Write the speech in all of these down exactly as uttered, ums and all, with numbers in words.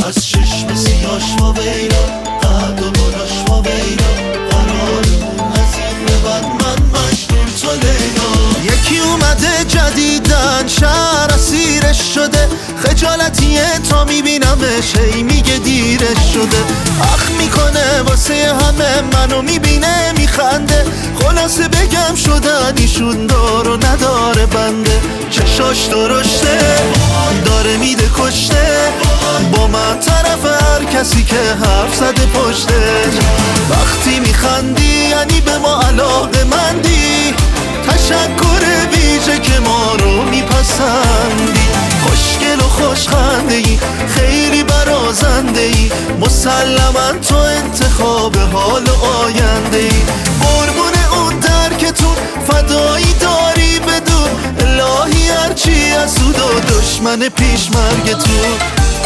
از چشم سیاش و ویلا، قد و بلاش و ویلا، قرارمون از این به بعد من مجنون تو لیلا. یکی اومده جدیدن شهر اسیرش شده، خجالتیه تا میبینمش هی میگه دیرش شده. اخ میکنه واسه همه منو میبینه میخنده، خلاصه بگم شدن ایشون دار و نداره بنده. چشاش درشته داره میده کشته، با من طرف هر کسی که حرف زده پشتش. وقتی میخندی یعنی به ما علاقه مندی، تشکر ویژه که ما رو میپسندی. خوشگل و خوشخنده ای، خیلی برازنده ای، مسلما تو انتخاب حال و آینده ای. قربون اون درکتون فدایی داری بدون، الهی هرچی از سود و دشمن پیش مرگتون.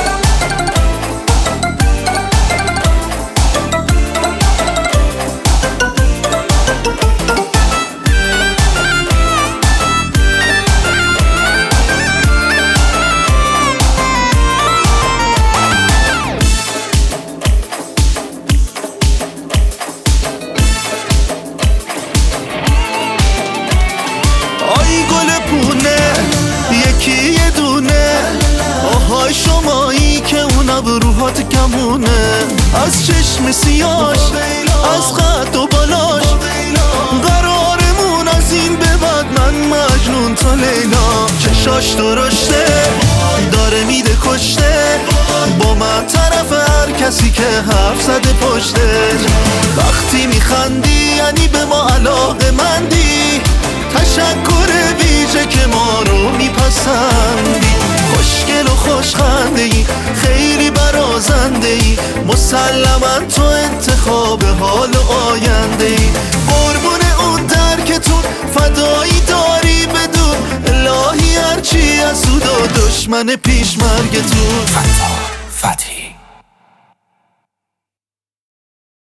یکی یه دونه آهای شمایی که اون ابروهات کمونه، از چشم سیاش از قد و بالاش، قرارمون از این به بعد من مجنون تو لیلا. چشاش درشته داره میده کشته، با من طرف هر کسی که حرف زده پشتش. وقتی میخندی یعنی به ما علاقه مندی، تشکر ویژه که ما رو میپسندی. خوشگل و خوشخنده ای، خیلی برازنده ای، مسلما تو انتخاب حال و آینده ای. قربون اون درکتون فدایی داری بدون، الهی هرچی از سود و دشمن پیش مرگتون. فتا فتحی